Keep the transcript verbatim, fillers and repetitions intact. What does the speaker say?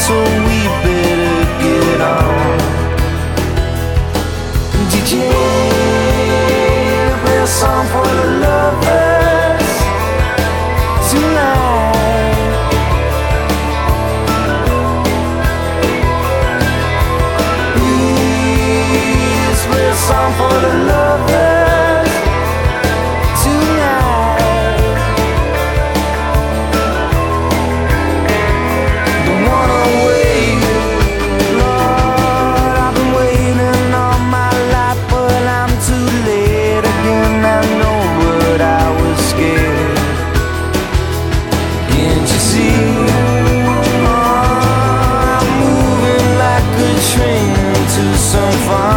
so we better get on. D J, play a song for the lovers tonight. Please play a song for the lovers tonight. Don't wanna wait, Lord, I've been waiting all my life, but I'm too late again. I know, but I was scared. Can't you see? Oh, I'm moving like a train to some fun.